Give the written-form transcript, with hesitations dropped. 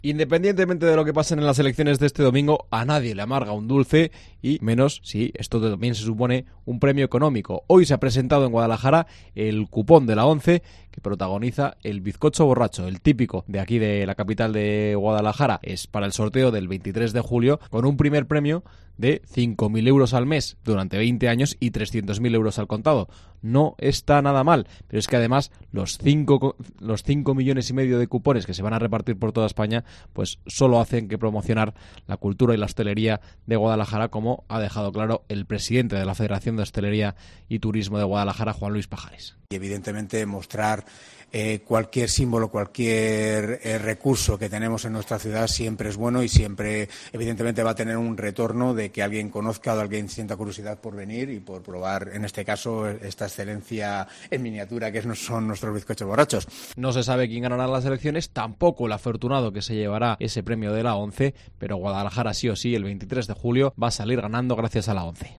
Independientemente de lo que pase en las elecciones de este domingo, a nadie le amarga un dulce, y menos si esto también se supone un premio económico. Hoy se ha presentado en Guadalajara el cupón de la ONCE que protagoniza el bizcocho borracho, el típico de aquí de la capital de Guadalajara. Es para el sorteo del 23 de julio con un primer premio de 5.000 euros al mes durante 20 años y 300.000 euros al contado. No está nada mal, pero es que además los 5 millones y medio de cupones que se van a repartir por toda España pues solo hacen que promocionar la cultura y la hostelería de Guadalajara, como ha dejado claro el presidente de la Federación de Hostelería y Turismo de Guadalajara, Juan Luis Pajares. Y evidentemente mostrar cualquier símbolo, cualquier recurso que tenemos en nuestra ciudad siempre es bueno y siempre evidentemente va a tener un retorno de que alguien conozca o alguien sienta curiosidad por venir y por probar, en este caso, esta excelencia en miniatura que son nuestros bizcochos borrachos. No se sabe quién ganará las elecciones, tampoco el afortunado que se llevará ese premio de la ONCE, pero Guadalajara sí o sí el 23 de julio va a salir ganando gracias a la ONCE.